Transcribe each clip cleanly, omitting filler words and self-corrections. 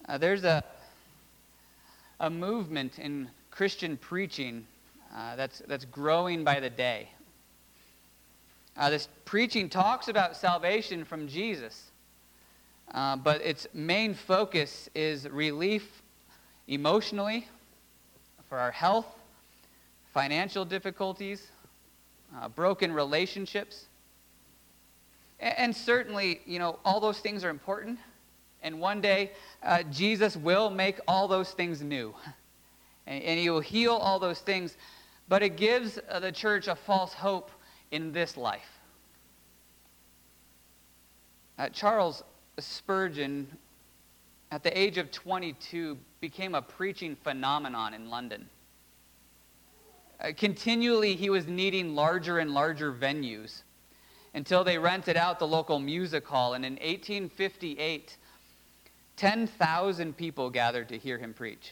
There's a movement in Christian preaching that's growing by the day. This preaching talks about salvation from Jesus, but its main focus is relief emotionally, for our health, financial difficulties, broken relationships. And certainly, all those things are important. And one day, Jesus will make all those things new. And he will heal all those things. But it gives the church a false hope in this life. Charles Spurgeon, at the age of 22, became a preaching phenomenon in London. Continually, he was needing larger and larger venues until they rented out the local music hall. And in 1858, 10,000 people gathered to hear him preach.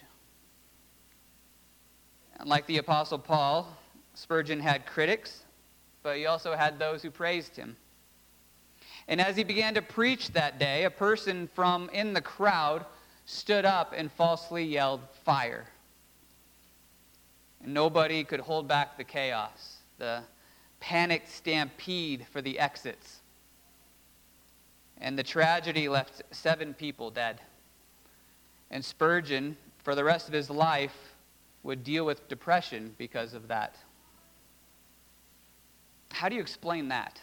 And like the Apostle Paul, Spurgeon had critics, but he also had those who praised him. And as he began to preach that day, a person from in the crowd stood up and falsely yelled, "Fire." And nobody could hold back the chaos, the panicked stampede for the exits. And the tragedy left 7 people dead. And Spurgeon, for the rest of his life, would deal with depression because of that. How do you explain that?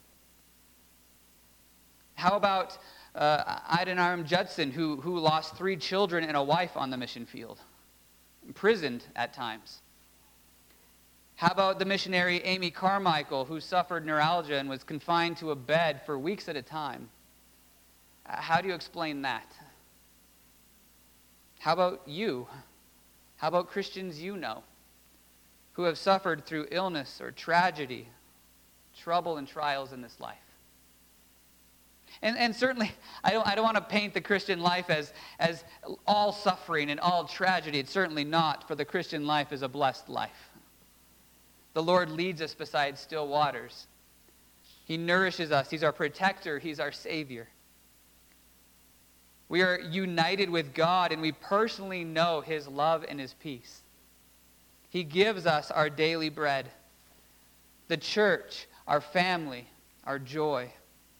How about Adoniram Judson, who lost 3 children and a wife on the mission field, imprisoned at times? How about the missionary Amy Carmichael, who suffered neuralgia and was confined to a bed for weeks at a time? How do you explain that? How about you? How about Christians you know who have suffered through illness or tragedy, trouble and trials in this life? And certainly, I don't want to paint the Christian life as all suffering and all tragedy. It's certainly not, for the Christian life is a blessed life. The Lord leads us beside still waters. He nourishes us. He's our protector. He's our Savior. We are united with God, and we personally know His love and His peace. He gives us our daily bread, the church, our family, our joy.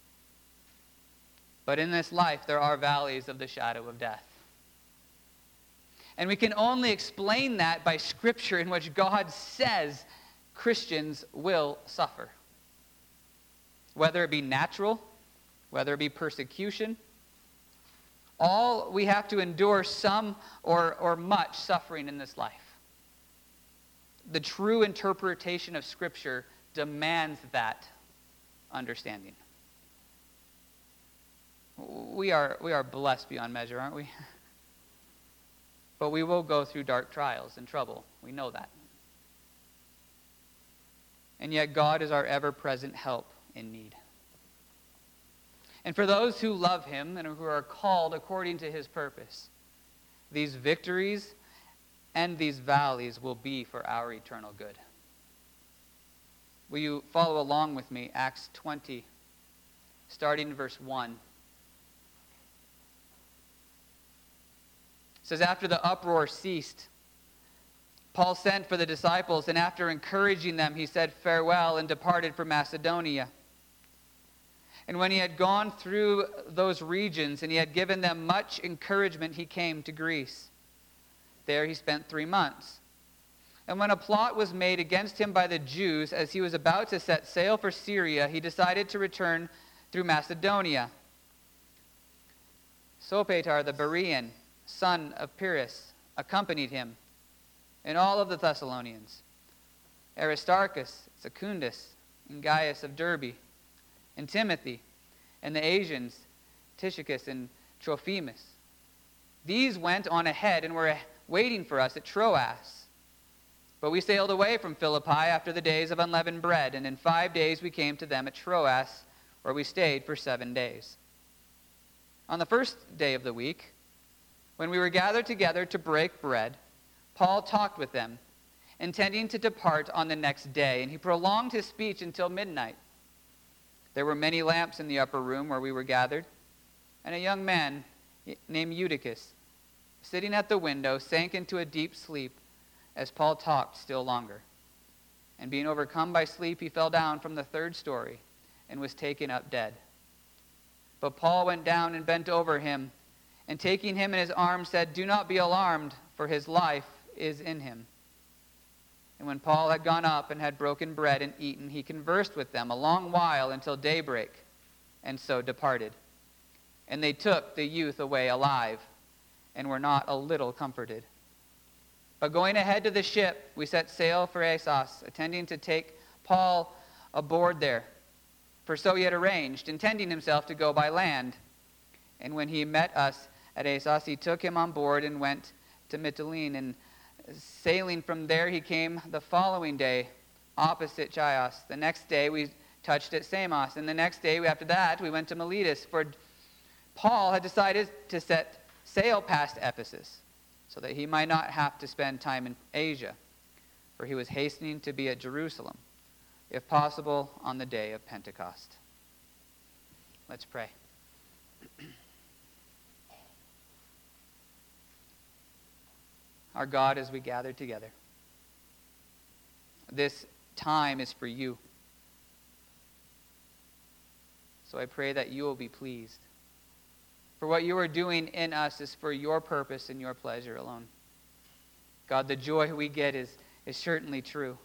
But in this life, there are valleys of the shadow of death. And we can only explain that by Scripture, in which God says Christians will suffer. Whether it be natural, whether it be persecution, all we have to endure some or much suffering in this life. The true interpretation of Scripture demands that understanding. We are blessed beyond measure, aren't we? But we will go through dark trials and trouble. We know that. And yet God is our ever-present help in need. And for those who love Him and who are called according to His purpose, these victories and these valleys will be for our eternal good. Will you follow along with me? Acts 20, starting in verse 1. It says, after the uproar ceased, Paul sent for the disciples, and after encouraging them, he said farewell and departed for Macedonia. And when he had gone through those regions and he had given them much encouragement, he came to Greece. There he spent 3 months. And when a plot was made against him by the Jews, as he was about to set sail for Syria, he decided to return through Macedonia. Sopater the Berean, son of Pyrrhus, accompanied him, and all of the Thessalonians, Aristarchus, Secundus, and Gaius of Derbe, and Timothy, and the Asians, Tychicus and Trophimus. These went on ahead and were waiting for us at Troas. But we sailed away from Philippi after the days of unleavened bread, and in 5 days we came to them at Troas, where we stayed for 7 days. On the first day of the week, when we were gathered together to break bread, Paul talked with them, intending to depart on the next day, and he prolonged his speech until midnight. There were many lamps in the upper room where we were gathered, and a young man named Eutychus, sitting at the window, sank into a deep sleep as Paul talked still longer. And being overcome by sleep, he fell down from the third story and was taken up dead. But Paul went down and bent over him, and taking him in his arms said, "Do not be alarmed, for his life is in him." And when Paul had gone up and had broken bread and eaten, he conversed with them a long while until daybreak, and so departed. And they took the youth away alive, and were not a little comforted. But going ahead to the ship, we set sail for Assos, intending to take Paul aboard there. For so he had arranged, intending himself to go by land. And when he met us at Assos, he took him on board and went to Mytilene. And sailing from there, he came the following day opposite Chios. The next day, we touched at Samos. And the next day, after that, we went to Miletus. For Paul had decided to set sail past Ephesus, so that he might not have to spend time in Asia, for he was hastening to be at Jerusalem, if possible, on the day of Pentecost. Let's pray. Our God, as we gather together, this time is for you. So I pray that you will be pleased. For what you are doing in us is for your purpose and your pleasure alone. God, the joy we get is certainly true.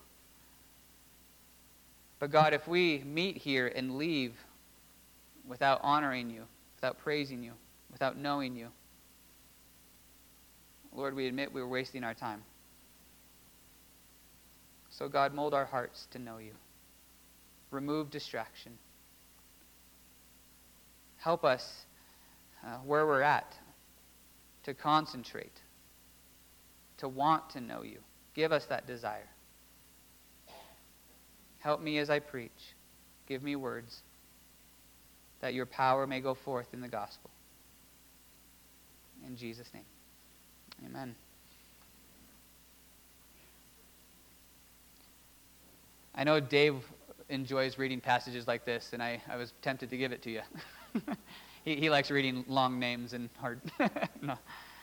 But God, if we meet here and leave without honoring you, without praising you, without knowing you, Lord, we admit we're wasting our time. So God, mold our hearts to know you. Remove distraction. Help us where we're at, to concentrate, to want to know you. Give us that desire. Help me as I preach. Give me words, that your power may go forth in the gospel. In Jesus' name, amen. I know Dave enjoys reading passages like this, and I was tempted to give it to you. He likes reading long names and hard. No.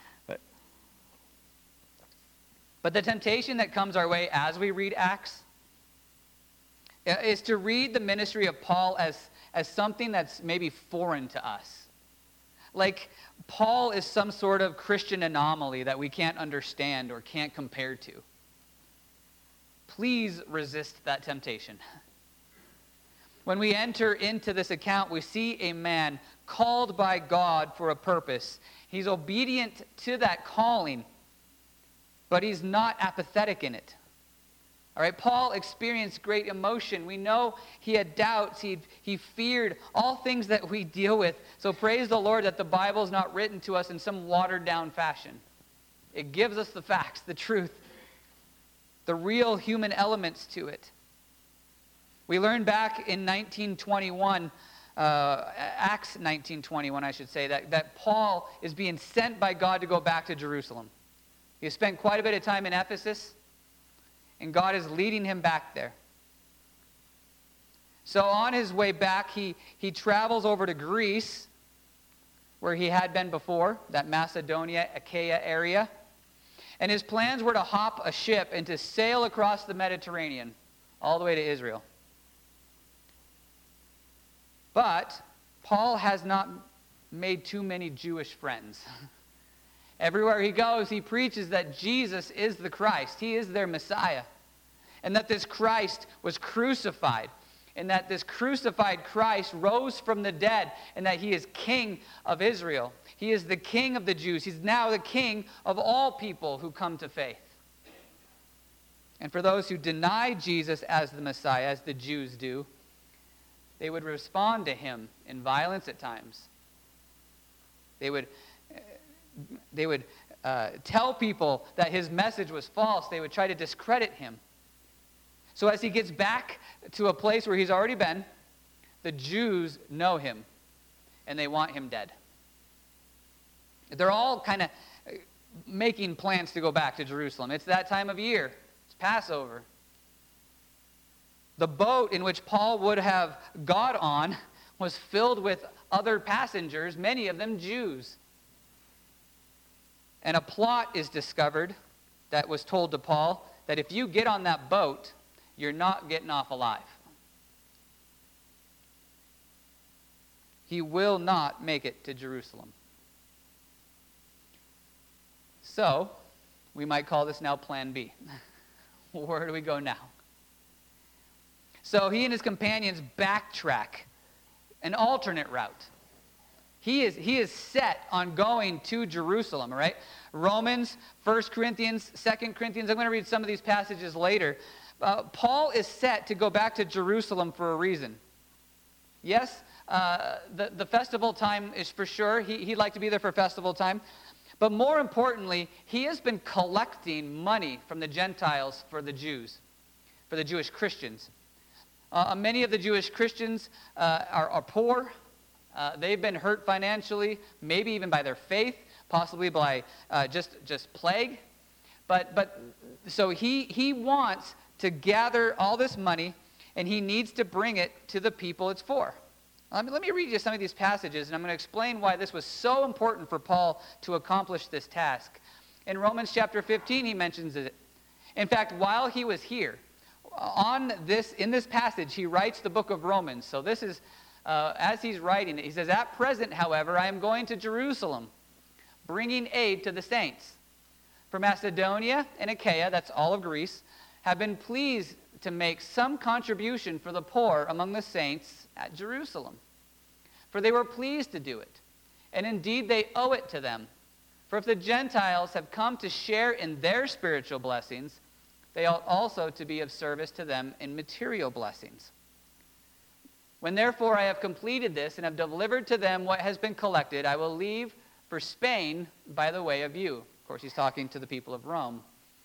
But the temptation that comes our way as we read Acts is to read the ministry of Paul as something that's maybe foreign to us. Like Paul is some sort of Christian anomaly that we can't understand or can't compare to. Please resist that temptation. When we enter into this account, we see a man called by God for a purpose. He's obedient to that calling, but he's not apathetic in it. All right, Paul experienced great emotion. We know he had doubts. He feared all things that we deal with. So praise the Lord that the Bible is not written to us in some watered-down fashion. It gives us the facts, the truth, the real human elements to it. We learned back in 1921, Acts 19:21, I should say, that Paul is being sent by God to go back to Jerusalem. He has spent quite a bit of time in Ephesus, and God is leading him back there. So on his way back, he travels over to Greece, where he had been before, that Macedonia, Achaia area. And his plans were to hop a ship and to sail across the Mediterranean, all the way to Israel. But Paul has not made too many Jewish friends. Everywhere he goes, he preaches that Jesus is the Christ. He is their Messiah. And that this Christ was crucified. And that this crucified Christ rose from the dead. And that he is King of Israel. He is the King of the Jews. He's now the King of all people who come to faith. And for those who deny Jesus as the Messiah, as the Jews do, they would respond to him in violence at times. They would tell people that his message was false. They would try to discredit him. So as he gets back to a place where he's already been, the Jews know him, and they want him dead. They're all kind of making plans to go back to Jerusalem. It's that time of year. It's Passover. The boat in which Paul would have got on was filled with other passengers, many of them Jews. And a plot is discovered that was told to Paul that if you get on that boat, you're not getting off alive. He will not make it to Jerusalem. So, we might call this now Plan B. Where do we go now? So he and his companions backtrack an alternate route. He is set on going to Jerusalem, right? Romans, 1 Corinthians, 2 Corinthians. I'm going to read some of these passages later. Paul is set to go back to Jerusalem for a reason. Yes, the festival time is for sure. He'd like to be there for festival time. But more importantly, he has been collecting money from the Gentiles for the Jews, for the Jewish Christians. Many of the Jewish Christians are poor. They've been hurt financially, maybe even by their faith, possibly by just plague. But so he wants to gather all this money, and he needs to bring it to the people it's for. Let me read you some of these passages, and I'm going to explain why this was so important for Paul to accomplish this task. In Romans chapter 15, he mentions it. In fact, while he was here, in this passage, he writes the book of Romans. So this is, as he's writing it, he says, "At present, however, I am going to Jerusalem, bringing aid to the saints. For Macedonia and Achaia," that's all of Greece, "have been pleased to make some contribution for the poor among the saints at Jerusalem. For they were pleased to do it. And indeed they owe it to them. For if the Gentiles have come to share in their spiritual blessings, they ought also to be of service to them in material blessings. When therefore I have completed this and have delivered to them what has been collected, I will leave for Spain by the way of you." Of course, he's talking to the people of Rome.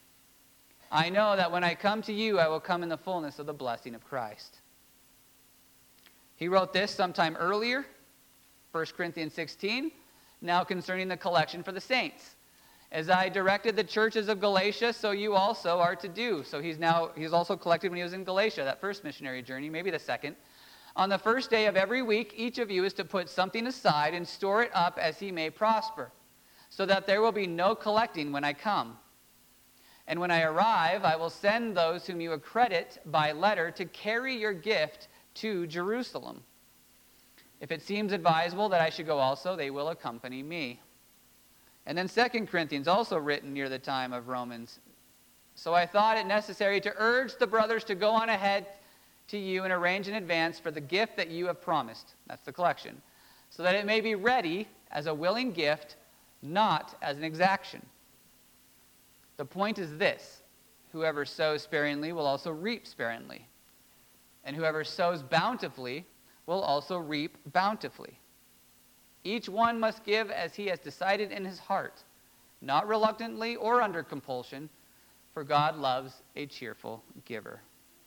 "I know that when I come to you, I will come in the fullness of the blessing of Christ." He wrote this sometime earlier, 1 Corinthians 16, now concerning the collection for the saints. "As I directed the churches of Galatia, so you also are to do." So he's also collected when he was in Galatia, that first missionary journey, maybe the second. "On the first day of every week, each of you is to put something aside and store it up as he may prosper, so that there will be no collecting when I come. And when I arrive, I will send those whom you accredit by letter to carry your gift to Jerusalem. If it seems advisable that I should go also, they will accompany me." And then 2 Corinthians, also written near the time of Romans. "So I thought it necessary to urge the brothers to go on ahead to you and arrange in advance for the gift that you have promised." That's the collection. "So that it may be ready as a willing gift, not as an exaction. The point is this: whoever sows sparingly will also reap sparingly, and whoever sows bountifully will also reap bountifully. Each one must give as he has decided in his heart, not reluctantly or under compulsion, for God loves a cheerful giver."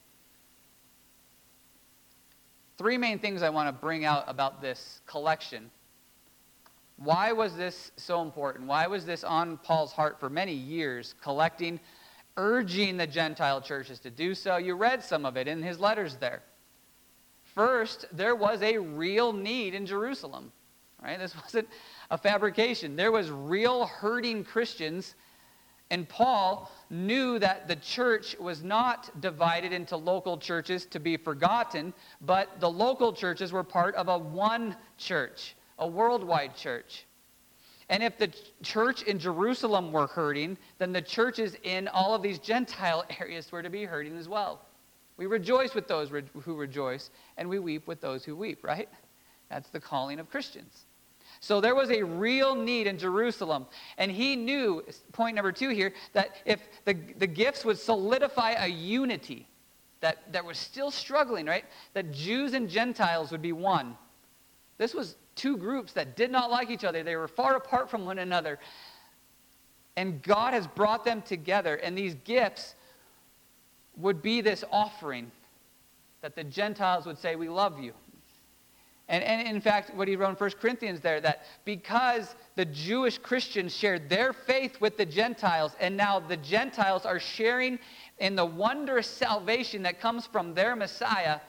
Three main things I want to bring out about this collection. Why was this so important? Why was this on Paul's heart for many years, collecting, urging the Gentile churches to do so? You read some of it in his letters there. First, there was a real need in Jerusalem, right? This wasn't a fabrication. There was real hurting Christians, and Paul knew that the church was not divided into local churches to be forgotten, but the local churches were part of a one church, a worldwide church. And if the church in Jerusalem were hurting, then the churches in all of these Gentile areas were to be hurting as well. We rejoice with those who rejoice, and we weep with those who weep, right? That's the calling of Christians. So there was a real need in Jerusalem. And he knew, point number 2 here, that if the gifts would solidify a unity that was still struggling, right? That Jews and Gentiles would be one. This was two groups that did not like each other. They were far apart from one another. And God has brought them together. And these gifts would be this offering that the Gentiles would say, "We love you." And in fact, what he wrote in 1 Corinthians there, that because the Jewish Christians shared their faith with the Gentiles, and now the Gentiles are sharing in the wondrous salvation that comes from their Messiah,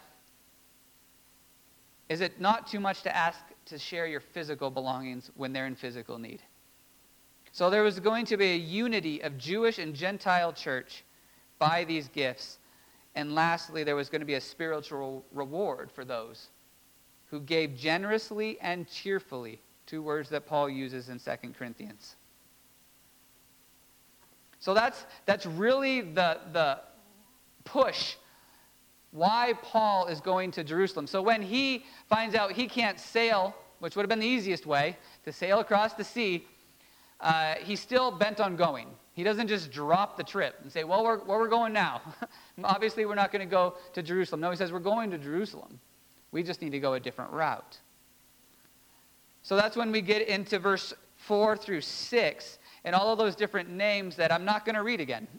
is it not too much to ask to share your physical belongings when they're in physical need? So there was going to be a unity of Jewish and Gentile church by these gifts. And lastly, there was going to be a spiritual reward for those who gave generously and cheerfully, 2 words that Paul uses in 2 Corinthians. So that's really the push why Paul is going to Jerusalem. So when he finds out he can't sail, which would have been the easiest way, to sail across the sea, he's still bent on going. He doesn't just drop the trip and say, well, where we're going now. Obviously, we're not going to go to Jerusalem. No, he says, we're going to Jerusalem. We just need to go a different route. So that's when we get into verse 4 through 6, and all of those different names that I'm not going to read again.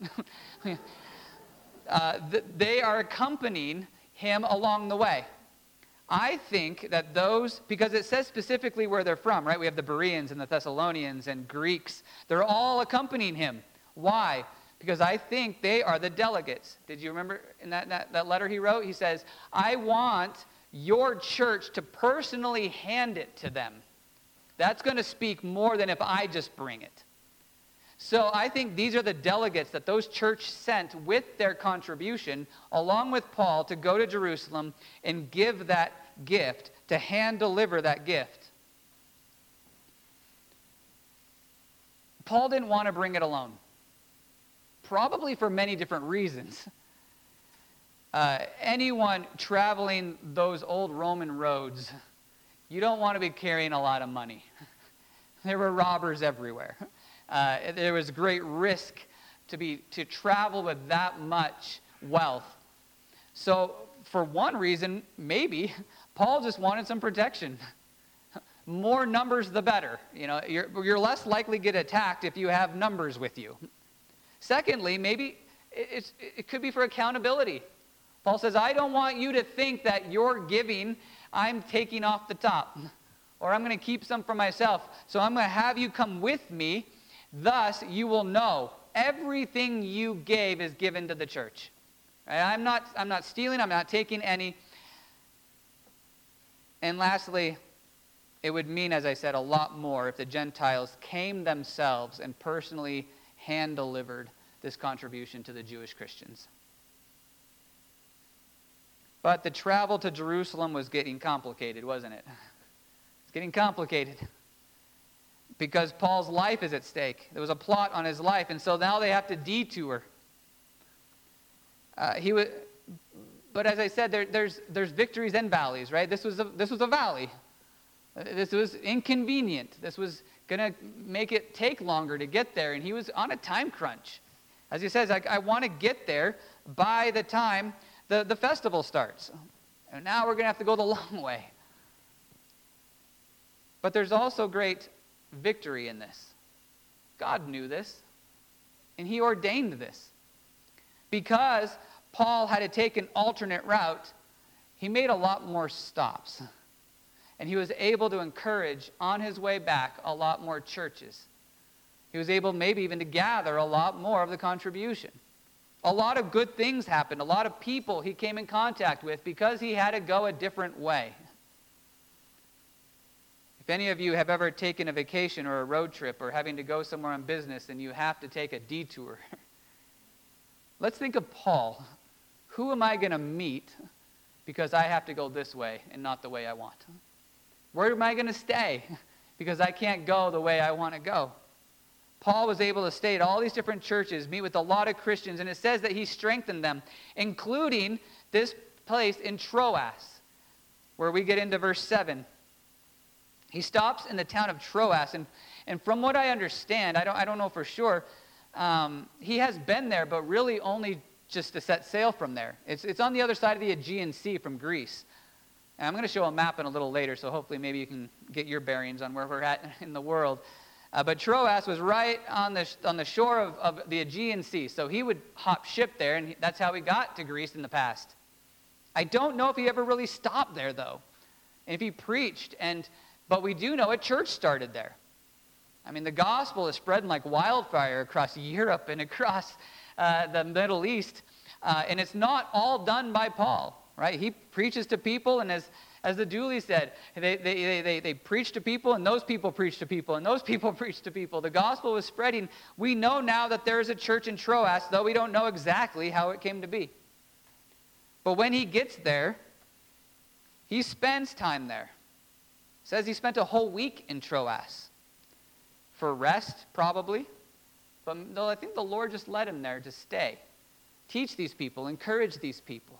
They are accompanying him along the way. I think that those, because it says specifically where they're from, right? We have the Bereans and the Thessalonians and Greeks. They're all accompanying him. Why? Because I think they are the delegates. Did you remember in that letter he wrote? He says, I want your church to personally hand it to them. That's going to speak more than if I just bring it. So I think these are the delegates that those church sent with their contribution, along with Paul, to go to Jerusalem and give that gift, to hand deliver that gift. Paul didn't want to bring it alone, probably for many different reasons. Anyone traveling those old Roman roads, you don't want to be carrying a lot of money. There were robbers everywhere. There was great risk to travel with that much wealth. So for one reason, maybe, Paul just wanted some protection. More numbers, the better. You know, you're less likely to get attacked if you have numbers with you. Secondly, maybe it could be for accountability. Paul says, I don't want you to think that you're giving, I'm taking off the top, or I'm going to keep some for myself. So I'm going to have you come with me. Thus, you will know everything you gave is given to the church. Right? I'm not stealing. I'm not taking any. And lastly, it would mean, as I said, a lot more if the Gentiles came themselves and personally hand-delivered this contribution to the Jewish Christians. But the travel to Jerusalem was getting complicated, wasn't it? It's getting complicated. Because Paul's life is at stake. There was a plot on his life, and so now they have to detour. But as I said, there's victories and valleys, right? This was a valley. This was inconvenient. This was going to make it take longer to get there, and he was on a time crunch. As he says, I want to get there by the time the festival starts. And now we're going to have to go the long way. But there's also great victory in this. God knew this, and he ordained this. Because Paul had to take an alternate route, he made a lot more stops. And he was able to encourage, on his way back, a lot more churches. He was able maybe even to gather a lot more of the contribution. A lot of good things happened. A lot of people he came in contact with because he had to go a different way. If any of you have ever taken a vacation or a road trip or having to go somewhere on business and you have to take a detour, let's think of Paul. Who am I going to meet because I have to go this way and not the way I want? Where am I going to stay because I can't go the way I want to go? Paul was able to stay at all these different churches, meet with a lot of Christians, and it says that he strengthened them, including this place in Troas, where we get into verse 7. He stops in the town of Troas, and from what I understand, I don't know for sure, he has been there, but really only just to set sail from there. It's on the other side of the Aegean Sea from Greece. And I'm going to show a map in a little later, so hopefully maybe you can get your bearings on where we're at in the world. But Troas was right on the shore of the Aegean Sea, so he would hop ship there, and that's how he got to Greece in the past. I don't know if he ever really stopped there, though, and if he preached, but we do know a church started there. I mean, the gospel is spreading like wildfire across Europe and across the Middle East, and it's not all done by Paul, right? He preaches to people, and As the Dooley said, they preached to people, and those people preached to people, and those people preached to people. The gospel was spreading. We know now that there is a church in Troas, though we don't know exactly how it came to be. But when he gets there, he spends time there. It says he spent a whole week in Troas. For rest, probably. But I think the Lord just led him there to stay. Teach these people, encourage these people.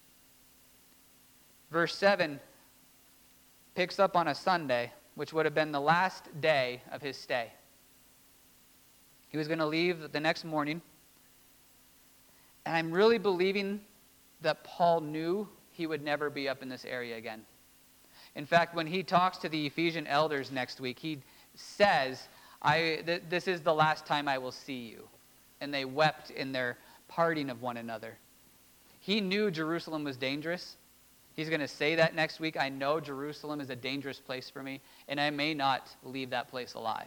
Verse 7 picks up on a Sunday, which would have been the last day of his stay. He was going to leave the next morning. And I'm really believing that Paul knew he would never be up in this area again. In fact, when he talks to the Ephesian elders next week, he says, this is the last time I will see you. And they wept in their parting of one another. He knew Jerusalem was dangerous. He's going to say that next week. I know Jerusalem is a dangerous place for me, and I may not leave that place alive.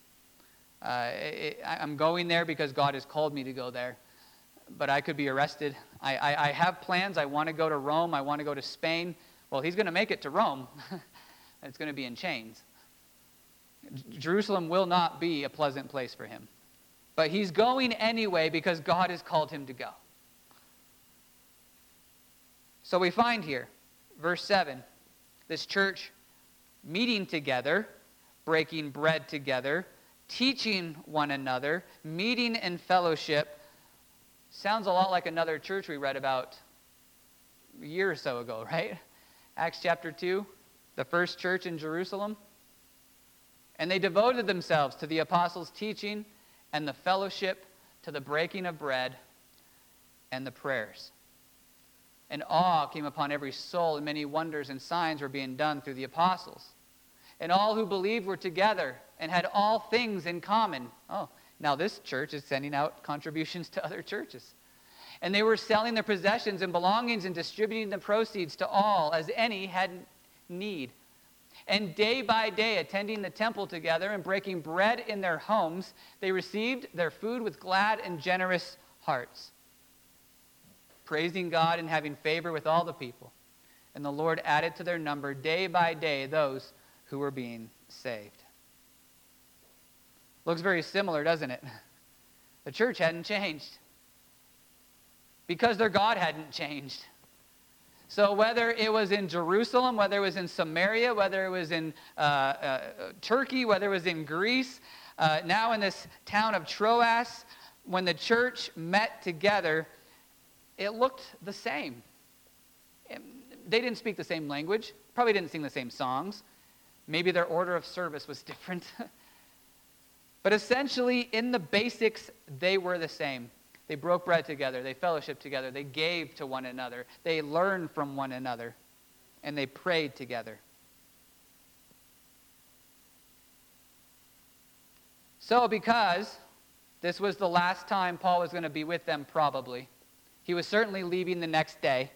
I'm going there because God has called me to go there, but I could be arrested. I have plans. I want to go to Rome. I want to go to Spain. Well, he's going to make it to Rome. It's going to be in chains. Jerusalem will not be a pleasant place for him. But he's going anyway because God has called him to go. So we find here, verse 7, this church meeting together, breaking bread together, teaching one another, meeting in fellowship. Sounds a lot like another church we read about a year or so ago, right? Acts chapter 2, the first church in Jerusalem. And they devoted themselves to the apostles' teaching and the fellowship, to the breaking of bread and the prayers. And awe came upon every soul, and many wonders and signs were being done through the apostles. And all who believed were together and had all things in common. Oh, now this church is sending out contributions to other churches. And they were selling their possessions and belongings and distributing the proceeds to all as any had need. And day by day, attending the temple together and breaking bread in their homes, they received their food with glad and generous hearts, praising God and having favor with all the people. And the Lord added to their number day by day those who were being saved. Looks very similar, doesn't it? The church hadn't changed because their God hadn't changed. So whether it was in Jerusalem, whether it was in Samaria, whether it was in Turkey, whether it was in Greece, now in this town of Troas, when the church met together, it looked the same. They didn't speak the same language, probably didn't sing the same songs. Maybe their order of service was different. But essentially, in the basics, they were the same. They broke bread together. They fellowshiped together. They gave to one another. They learned from one another. And they prayed together. So because this was the last time Paul was going to be with them probably, he was certainly leaving the next day,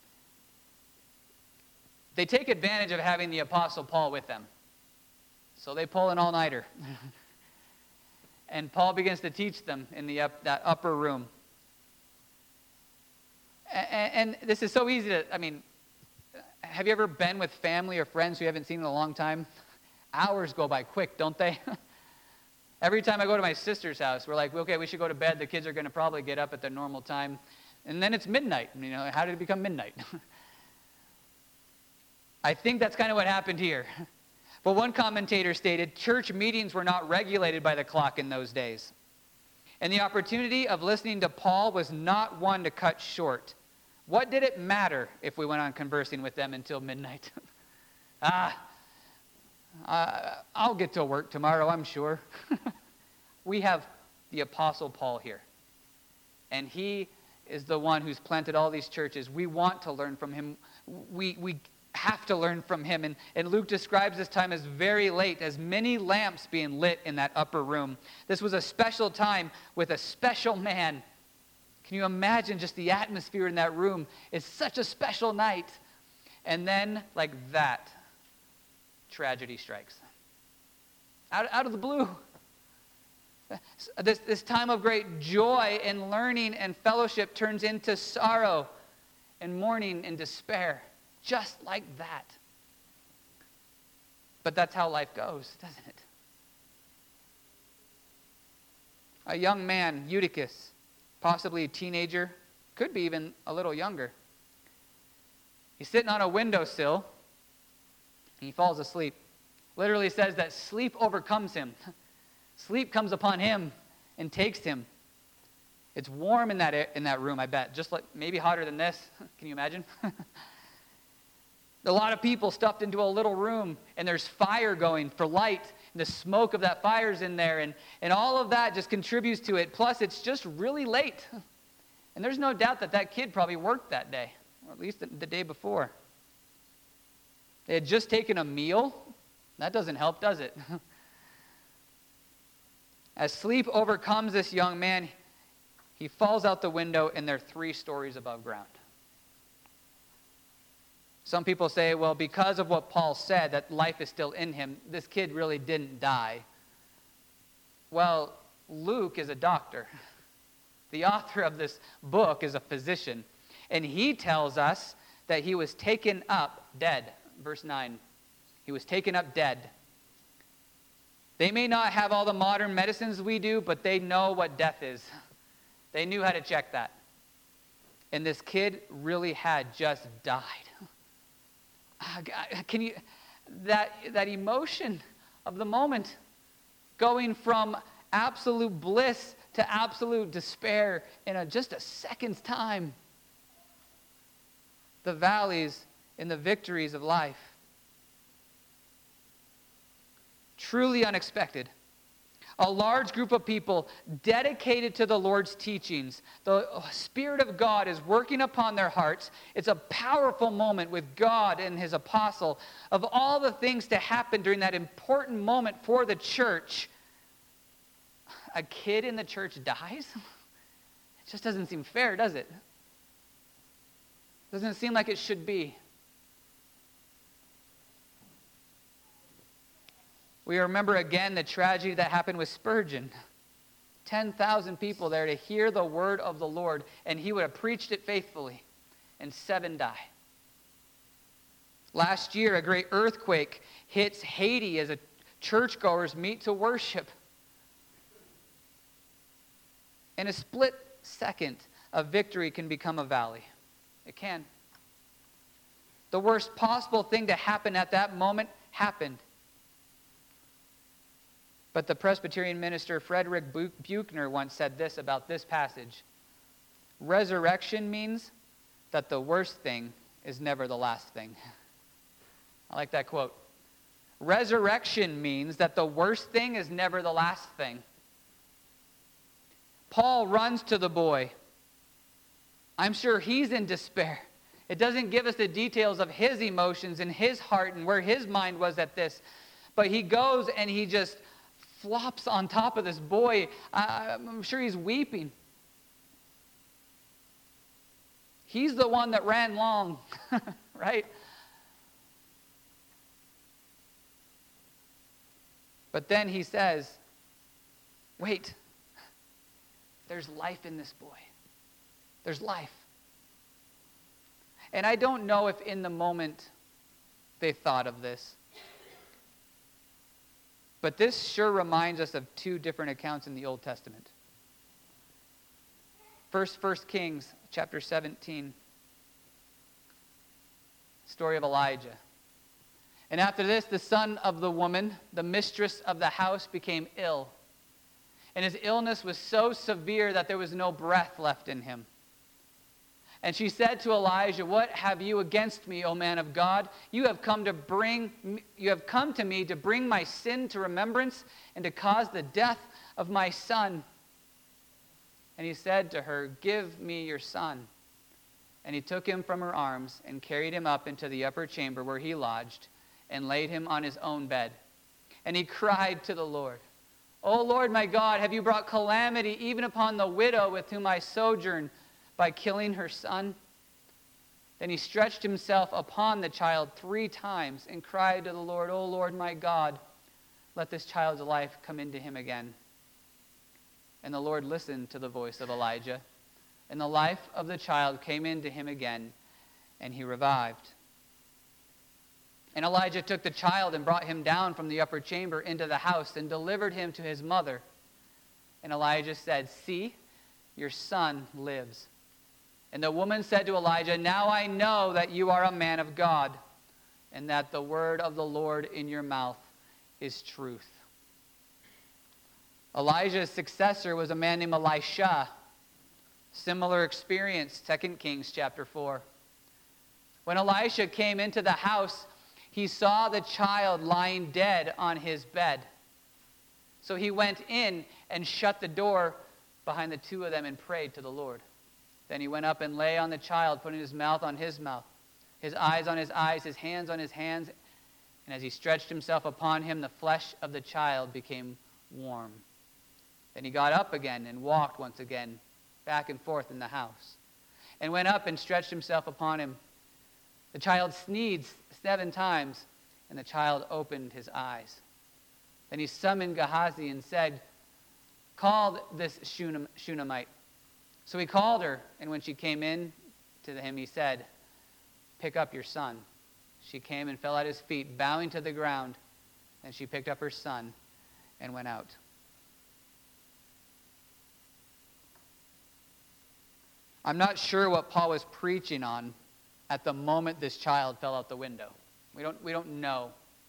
they take advantage of having the Apostle Paul with them. So they pull an all-nighter. And Paul begins to teach them in that upper room. And this is so easy to, have you ever been with family or friends who you haven't seen in a long time? Hours go by quick, don't they? Every time I go to my sister's house, we're like, okay, we should go to bed. The kids are going to probably get up at their normal time. And then it's midnight. How did it become midnight? I think that's kind of what happened here. But one commentator stated, church meetings were not regulated by the clock in those days. And the opportunity of listening to Paul was not one to cut short. What did it matter if we went on conversing with them until midnight? I'll get to work tomorrow, I'm sure. We have the Apostle Paul here. And he is the one who's planted all these churches. We want to learn from him. We have to learn from him. And Luke describes this time as very late, as many lamps being lit in that upper room. This was a special time with a special man. Can you imagine just the atmosphere in that room? It's such a special night. And then, like that, tragedy strikes. Out of the blue. This time of great joy and learning and fellowship turns into sorrow and mourning and despair. Just like that. But that's how life goes, doesn't it? A young man, Eutychus, possibly a teenager, could be even a little younger. He's sitting on a windowsill, and he falls asleep. Literally says that sleep overcomes him. Sleep comes upon him and takes him. It's warm in that room, I bet. Just like maybe hotter than this. Can you imagine? A lot of people stuffed into a little room, and there's fire going for light, and the smoke of that fire's in there, and all of that just contributes to it. Plus, it's just really late. And there's no doubt that kid probably worked that day, or at least the day before. They had just taken a meal. That doesn't help, does it? As sleep overcomes this young man, he falls out the window, and they're 3 stories above ground. Some people say, well, because of what Paul said, that life is still in him, this kid really didn't die. Well, Luke is a doctor. The author of this book is a physician. And he tells us that he was taken up dead. Verse 9. He was taken up dead. They may not have all the modern medicines we do, but they know what death is. They knew how to check that. And this kid really had just died. Can you, that emotion of the moment, going from absolute bliss to absolute despair in just a second's time. The valleys and the victories of life. Truly unexpected. A large group of people dedicated to the Lord's teachings. The Spirit of God is working upon their hearts. It's a powerful moment with God and His apostle. Of all the things to happen during that important moment for the church, a kid in the church dies? It just doesn't seem fair, does it? Doesn't seem like it should be. We remember again the tragedy that happened with Spurgeon. 10,000 people there to hear the word of the Lord, and he would have preached it faithfully, and 7 die. Last year, a great earthquake hits Haiti as churchgoers meet to worship. In a split second, a victory can become a valley. It can. The worst possible thing to happen at that moment happened. But the Presbyterian minister Frederick Buechner once said this about this passage. Resurrection means that the worst thing is never the last thing. I like that quote. Resurrection means that the worst thing is never the last thing. Paul runs to the boy. I'm sure he's in despair. It doesn't give us the details of his emotions and his heart and where his mind was at this. But he goes and he just flops on top of this boy. I'm sure he's weeping. He's the one that ran long, right? But then he says, wait, there's life in this boy. There's life. And I don't know if in the moment they thought of this. But this sure reminds us of 2 different accounts in the Old Testament. First Kings chapter 17. Story of Elijah. And after this, the son of the woman, the mistress of the house, became ill. And his illness was so severe that there was no breath left in him. And she said to Elijah, what have you against me, O man of God? You have come to me to bring my sin to remembrance and to cause the death of my son. And he said to her, give me your son. And he took him from her arms and carried him up into the upper chamber where he lodged and laid him on his own bed. And he cried to the Lord, O Lord my God, have you brought calamity even upon the widow with whom I sojourn by killing her son? Then he stretched himself upon the child 3 times and cried to the Lord, O Lord my God, let this child's life come into him again. And the Lord listened to the voice of Elijah, and the life of the child came into him again, and he revived. And Elijah took the child and brought him down from the upper chamber into the house and delivered him to his mother. And Elijah said, "See, your son lives." And the woman said to Elijah, "Now I know that you are a man of God, and that the word of the Lord in your mouth is truth." Elijah's successor was a man named Elisha. Similar experience, 2 Kings chapter 4. When Elisha came into the house, he saw the child lying dead on his bed. So he went in and shut the door behind the two of them and prayed to the Lord. Then he went up and lay on the child, putting his mouth on his mouth, his eyes on his eyes, his hands on his hands. And as he stretched himself upon him, the flesh of the child became warm. Then he got up again and walked once again back and forth in the house, and went up and stretched himself upon him. The child sneezed 7 times, and the child opened his eyes. Then he summoned Gehazi and said, "Call this Shunammite." So he called her, and when she came in to him, he said, "Pick up your son." She came and fell at his feet, bowing to the ground. And she picked up her son and went out. I'm not sure what Paul was preaching on at the moment this child fell out the window. We don't know.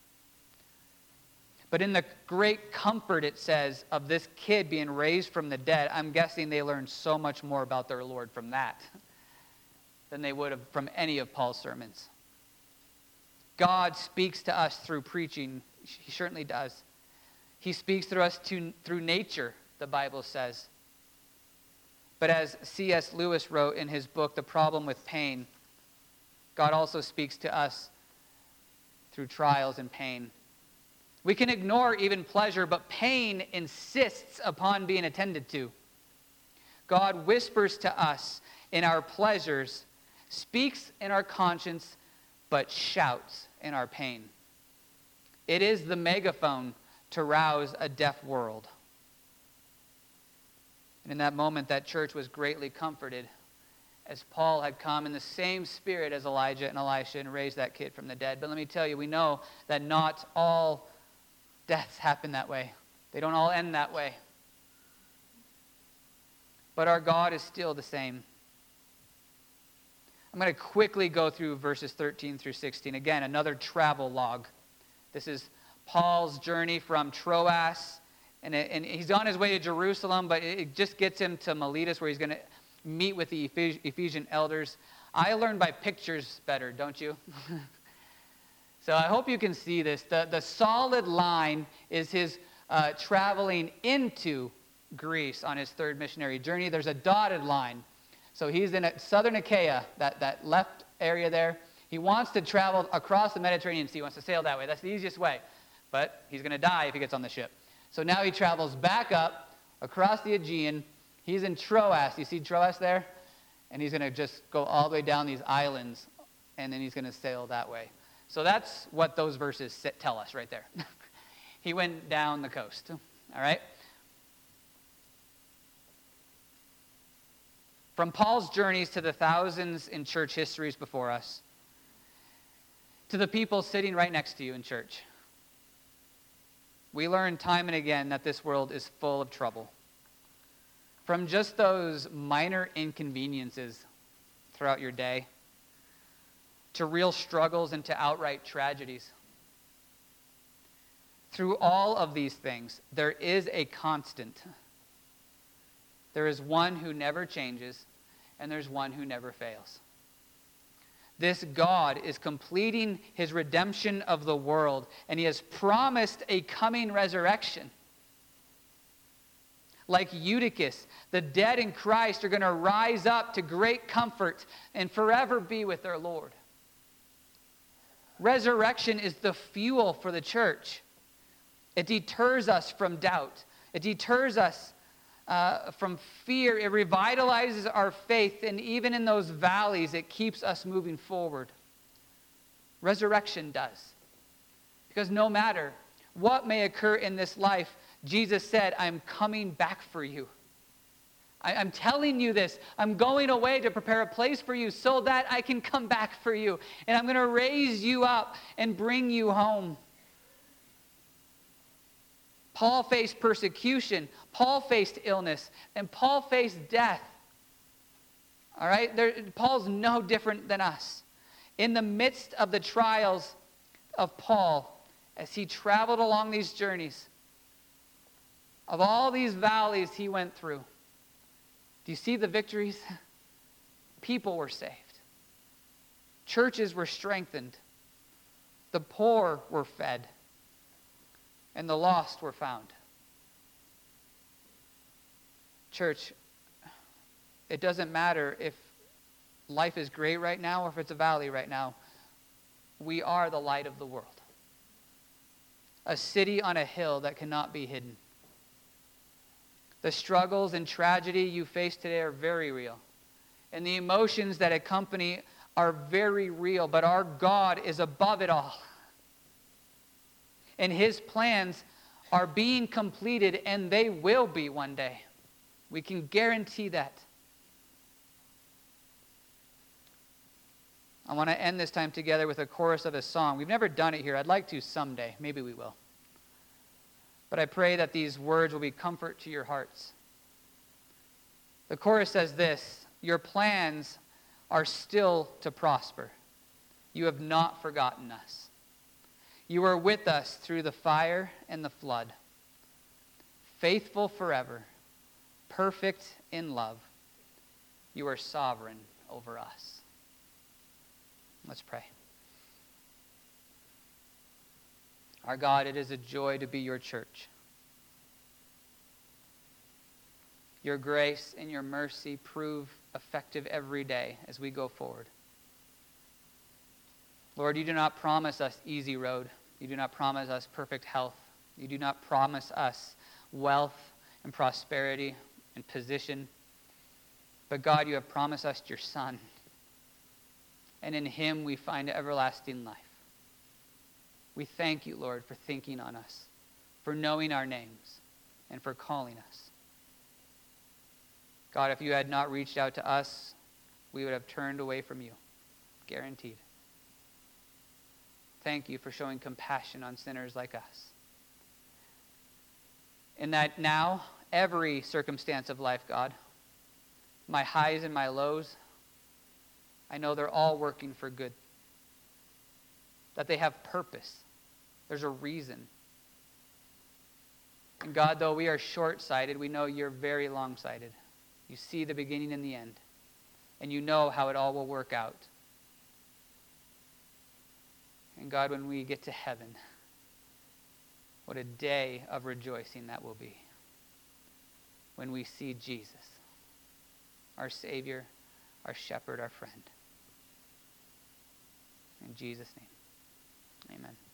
But in the great comfort, it says, of this kid being raised from the dead, I'm guessing they learned so much more about their Lord from that than they would have from any of Paul's sermons. God speaks to us through preaching. He certainly does. He speaks through us through nature, the Bible says. But as C.S. Lewis wrote in his book, The Problem with Pain, God also speaks to us through trials and pain. We can ignore even pleasure, but pain insists upon being attended to. God whispers to us in our pleasures, speaks in our conscience, but shouts in our pain. It is the megaphone to rouse a deaf world. And in that moment, that church was greatly comforted as Paul had come in the same spirit as Elijah and Elisha and raised that kid from the dead. But let me tell you, we know that not all deaths happen that way. They don't all end that way. But our God is still the same. I'm going to quickly go through verses 13 through 16. Again, another travel log. This is Paul's journey from Troas. And he's on his way to Jerusalem, but it just gets him to Miletus, where he's going to meet with the Ephesian elders. I learn by pictures better, don't you? So I hope you can see this. The solid line is his traveling into Greece on his third missionary journey. There's a dotted line. So he's in southern Achaia, that left area there. He wants to travel across the Mediterranean Sea. He wants to sail that way. That's the easiest way. But he's going to die if he gets on the ship. So now he travels back up across the Aegean. He's in Troas. You see Troas there? And he's going to just go all the way down these islands, and then he's going to sail that way. So that's what those verses tell us right there. He went down the coast. All right? From Paul's journeys to the thousands in church histories before us, to the people sitting right next to you in church, we learn time and again that this world is full of trouble. From just those minor inconveniences throughout your day, to real struggles and to outright tragedies. Through all of these things, there is a constant. There is one who never changes, and there's one who never fails. This God is completing his redemption of the world, and he has promised a coming resurrection. Like Eutychus, the dead in Christ are going to rise up to great comfort and forever be with their Lord. Resurrection is the fuel for the church. It deters us from doubt. It deters us from fear. It revitalizes our faith, and even in those valleys, it keeps us moving forward. Resurrection does. Because no matter what may occur in this life, Jesus said, "I'm coming back for you. I'm telling you this. I'm going away to prepare a place for you so that I can come back for you. And I'm going to raise you up and bring you home. Paul faced persecution. Paul faced illness. And Paul faced death. All right? Paul's no different than us. In the midst of the trials of Paul, as he traveled along these journeys, of all these valleys he went through, do you see the victories? People were saved. Churches were strengthened. The poor were fed. And the lost were found. Church, it doesn't matter if life is great right now or if it's a valley right now. We are the light of the world. A city on a hill that cannot be hidden. The struggles and tragedy you face today are very real. And the emotions that accompany are very real. But our God is above it all. And his plans are being completed, and they will be one day. We can guarantee that. I want to end this time together with a chorus of a song. We've never done it here. I'd like to someday. Maybe we will. But I pray that these words will be comfort to your hearts. The chorus says this: your plans are still to prosper. You have not forgotten us. You are with us through the fire and the flood. Faithful forever, perfect in love. You are sovereign over us. Let's pray. Our God, it is a joy to be your church. Your grace and your mercy prove effective every day as we go forward. Lord, you do not promise us easy road. You do not promise us perfect health. You do not promise us wealth and prosperity and position. But God, you have promised us your Son. And in him we find everlasting life. We thank you, Lord, for thinking on us, for knowing our names, and for calling us. God, if you had not reached out to us, we would have turned away from you. Guaranteed. Thank you for showing compassion on sinners like us. In that now, every circumstance of life, God, my highs and my lows, I know they're all working for good. That they have purpose. There's a reason. And God, though we are short-sighted, we know you're very long-sighted. You see the beginning and the end. And you know how it all will work out. And God, when we get to heaven, what a day of rejoicing that will be. When we see Jesus, our Savior, our shepherd, our friend. In Jesus' name, amen.